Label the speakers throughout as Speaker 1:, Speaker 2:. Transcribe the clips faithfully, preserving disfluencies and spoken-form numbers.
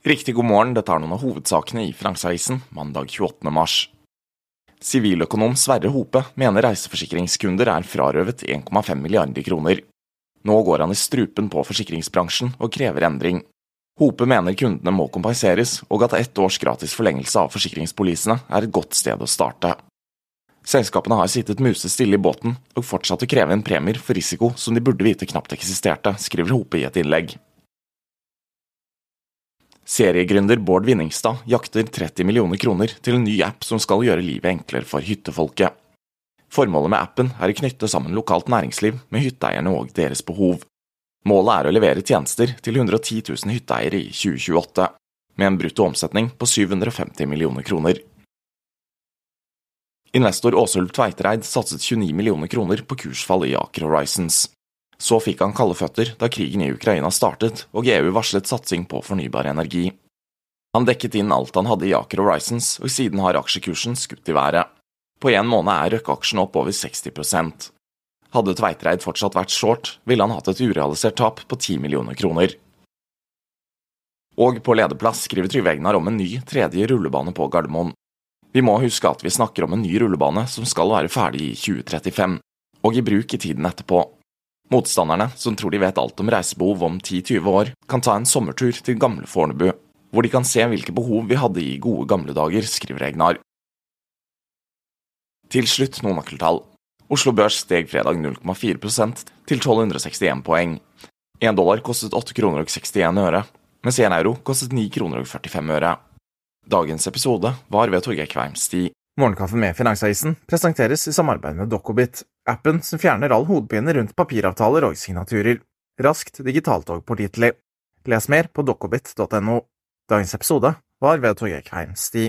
Speaker 1: Riktig god morgen, dette er noen av hovedsakene i Finansavisen, mandag tjueåttende mars. Siviløkonom Sverre Hope mener reiseforsikringskunder er frarøvet en komma fem milliarder kroner. Nå går han i strupen på forsikringsbransjen og krever endring. Hope mener kundene må kompenseres, og at ett års gratis forlengelse av forsikringspolisene er et godt sted å starte. Selskapene har sittet musestille i båten og fortsatt å kreve en premier for risiko som de burde vite knapt eksisterte, skriver Hope i et innlegg. Seriegründer Bård Vinningstad jakter tretti millioner kroner til en ny app som skal gjøre livet enklere for hyttefolket. Formålet med appen er å knytte sammen lokalt næringsliv med hytteeierne og deres behov. Målet er å levere tjenester til hundre og ti tusen hytteeiere i tjue tjueåtte, med en brutto omsetning på syv hundre og femti millioner kroner. Investor Åsulv Tveitereid satset tjueni millioner kroner på kursfall i Aker Horizons. Så fikk han kalde føtter da krigen i Ukraina startet, og E U varslet satsing på fornybar energi. Han dekket inn alt han hadde i Aker Horizons, og siden har aksjekursen skutt i været. På en måned er Røkke-aksjen opp over seksti prosent. Hadde Tveitereid fortsatt vært short, ville han hatt et urealisert tap på ti millioner kroner. Og på lederplass skriver Trygve Egnar om en ny tredje rullebane på Gardermoen. Vi må huske at vi snakker om en ny rullebane som skal være ferdig i tjue trettifem, og i bruk i tiden etterpå. Motstanderne, som tror de vet alt om reisebehov om ti til tjue år, kan ta en sommertur til gamle Fornebu, hvor de kan se hvilke behov vi hadde i gode gamle dager, skriver Egnar. Til slutt noen nøkkeltall. Oslo Børs steg fredag null komma fire prosent til tolv hundre og sekstien poeng. En dollar kostet åtte kroner og sekstien øre, mens en euro kostet ni kroner og førtifem øre. Dagens episode var ved Torgeir Kveimstig. Morgenkaffe med Finansavisen presenteres i samarbeid med Dokkobit, appen som fjerner all hodepine rundt papiravtaler og signaturer. Raskt, digitalt og pålitelig. Les mer på dokkobit punktum no. Dagens episode var ved Torgeir Kveimstig.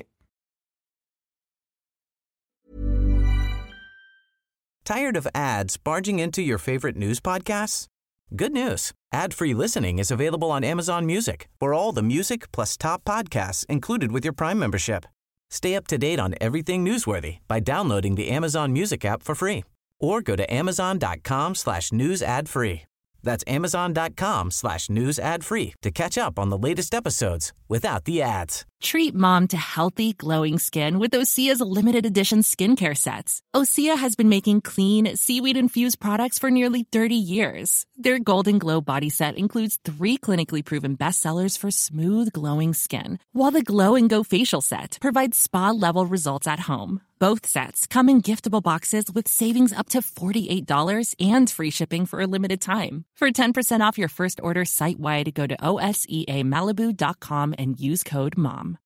Speaker 2: Tired of ads barging into your favorite news podcasts? Good news. Ad-free listening is available on Amazon Music for all the music plus top podcasts included with your Prime membership. Stay up to date on everything newsworthy by downloading the Amazon Music app for free or go to amazon.com slash news ad free. That's amazon.com slash news ad free to catch up on the latest episodes without the ads.
Speaker 3: Treat mom to healthy, glowing skin with Osea's limited edition skincare sets. Osea has been making clean, seaweed-infused products for nearly thirty years. Their Golden Glow body set includes three clinically proven bestsellers for smooth, glowing skin, while the Glow and Go facial set provides spa-level results at home. Both sets come in giftable boxes with savings up to forty-eight dollars and free shipping for a limited time. For ten percent off your first order site-wide, go to O S E A Malibu dot com and use code MOM.